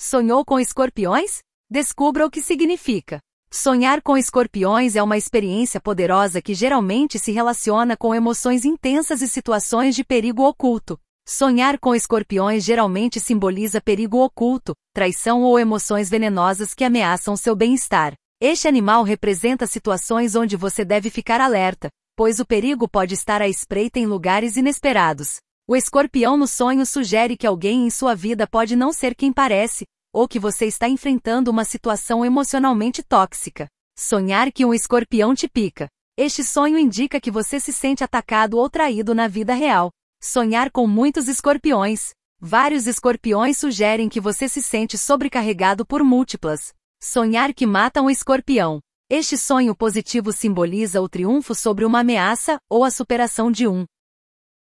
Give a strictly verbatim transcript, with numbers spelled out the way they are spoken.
Sonhou com escorpiões? Descubra o que significa. Sonhar com escorpiões é uma experiência poderosa que geralmente se relaciona com emoções intensas e situações de perigo oculto. Sonhar com escorpiões geralmente simboliza perigo oculto, traição ou emoções venenosas que ameaçam seu bem-estar. Este animal representa situações onde você deve ficar alerta, pois o perigo pode estar à espreita em lugares inesperados. O escorpião no sonho sugere que alguém em sua vida pode não ser quem parece, ou que você está enfrentando uma situação emocionalmente tóxica. Sonhar que um escorpião te pica. Este sonho indica que você se sente atacado ou traído na vida real. Sonhar com muitos escorpiões. Vários escorpiões sugerem que você se sente sobrecarregado por múltiplas. Sonhar que mata um escorpião. Este sonho positivo simboliza o triunfo sobre uma ameaça ou a superação de um